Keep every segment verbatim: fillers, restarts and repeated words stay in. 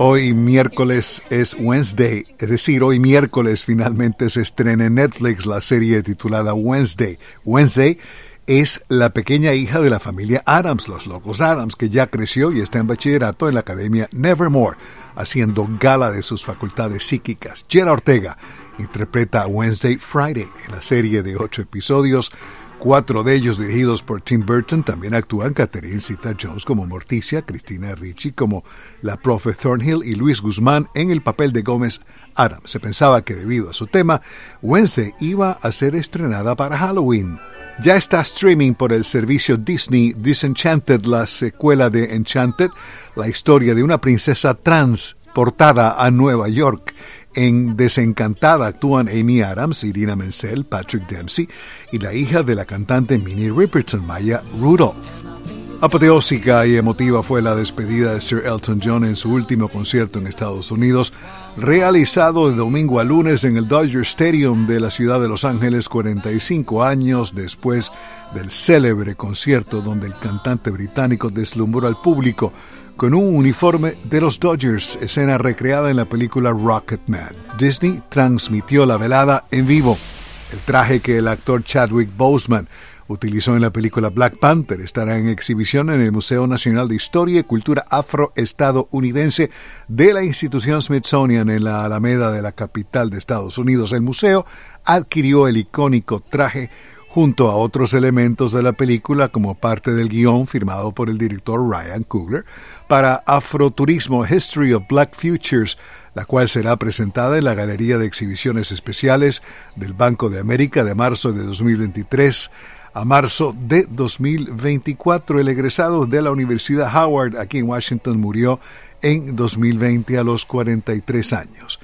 Hoy miércoles es Wednesday, es decir, hoy miércoles finalmente se estrena en Netflix la serie titulada Wednesday. Wednesday es la pequeña hija de la familia Addams, los locos Addams, que ya creció y está en bachillerato en la academia Nevermore, haciendo gala de sus facultades psíquicas. Jenna Ortega interpreta a Wednesday Friday en la serie de ocho episodios, cuatro de ellos dirigidos por Tim Burton. También actúan Catherine Zeta-Jones como Morticia, Christina Ricci como la profe Thornhill y Luis Guzmán en el papel de Gómez Addams. Se pensaba que debido a su tema, Wednesday iba a ser estrenada para Halloween. Ya está streaming por el servicio Disney Disenchanted, la secuela de Enchanted, la historia de una princesa transportada a Nueva York. En Desencantada actúan Amy Adams, Idina Menzel, Patrick Dempsey y la hija de la cantante Minnie Riperton, Maya Rudolph. Apoteósica y emotiva fue la despedida de Sir Elton John en su último concierto en Estados Unidos, realizado de domingo a lunes en el Dodger Stadium de la ciudad de Los Ángeles, cuarenta y cinco años después del célebre concierto donde el cantante británico deslumbró al público con un uniforme de los Dodgers, escena recreada en la película Rocketman. Disney transmitió la velada en vivo. El traje que el actor Chadwick Boseman utilizó en la película Black Panther estará en exhibición en el Museo Nacional de Historia y Cultura Afroestadounidense de la institución Smithsonian en la Alameda de la capital de Estados Unidos. El museo adquirió el icónico traje junto a otros elementos de la película como parte del guión firmado por el director Ryan Coogler para Afroturismo History of Black Futures, la cual será presentada en la Galería de Exhibiciones Especiales del Banco de América de marzo de dos mil veintitrés a marzo de dos mil veinticuatro. El egresado de la Universidad Howard aquí en Washington murió en dos mil veinte a los cuarenta y tres años.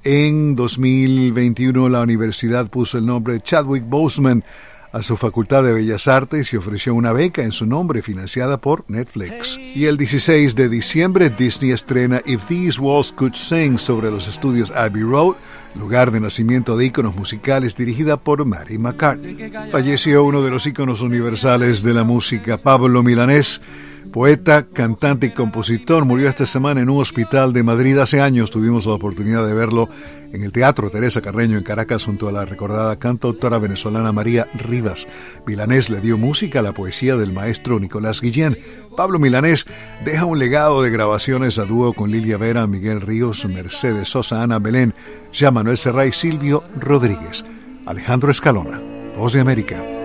En dos mil veintiuno la universidad puso el nombre de Chadwick Boseman a su Facultad de Bellas Artes y ofreció una beca en su nombre financiada por Netflix. Y el dieciséis de diciembre Disney estrena If These Walls Could Sing sobre los estudios Abbey Road, lugar de nacimiento de íconos musicales, dirigida por Mary McCartney. Falleció uno de los íconos universales de la música, Pablo Milanés, poeta, cantante y compositor. Murió esta semana en un hospital de Madrid. Hace años tuvimos la oportunidad de verlo en el Teatro Teresa Carreño en Caracas junto a la recordada cantautora venezolana María Rivas. Milanés le dio música a la poesía del maestro Nicolás Guillén. Pablo Milanés deja un legado de grabaciones a dúo con Lilia Vera, Miguel Ríos, Mercedes Sosa, Ana Belén, Jean Manuel Serrat y Silvio Rodríguez. Alejandro Escalona, Voz de América.